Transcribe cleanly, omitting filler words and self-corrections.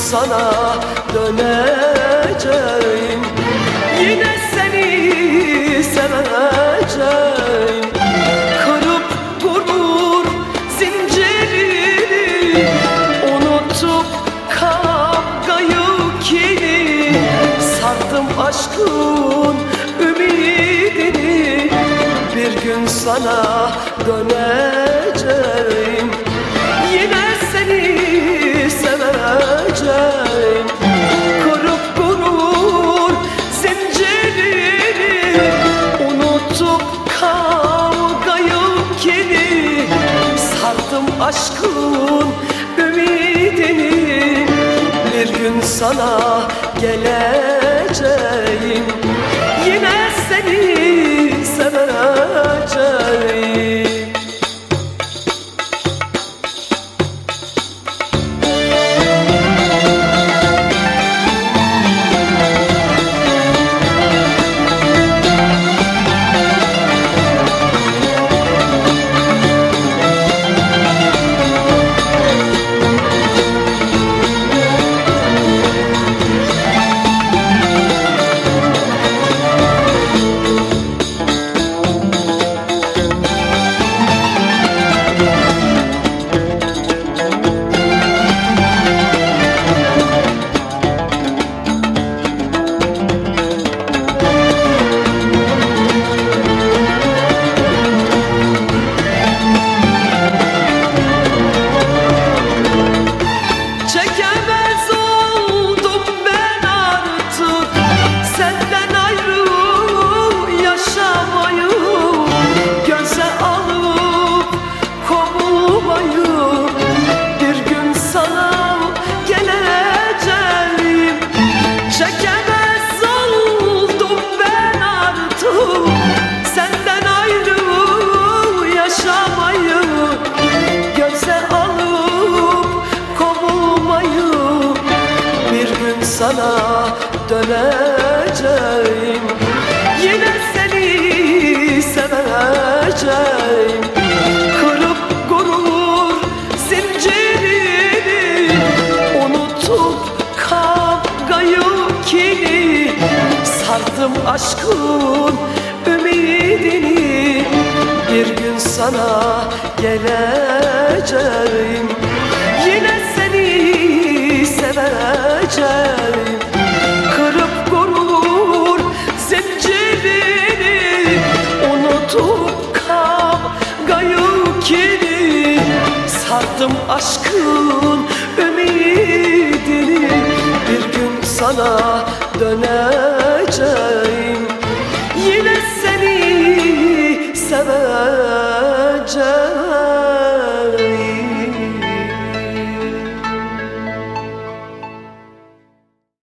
sana döneceğim. Yine seni seveceğim. Kırıp gurur zincirini, unutup kavgayı kini, sardım aşkın ümidini. Bir gün sana döneceğim. Yine seni seveceğim. Kırıp gurur zincirini, unutup kavgayı kini, sardım aşkın ümidini. Bir gün sana geleceğim. Yine seni seveceğim. Sana döneceğim. Yine seni seveceğim. Kırıp gurur zincirini, unutup kavgayı kini, sardım aşkın ümidini. Bir gün sana geleceğim. Yine seni seveceğim. Kırıp gurur zincirini, unutup kavgayı kini, sardım aşkın ümidini. Bir gün sana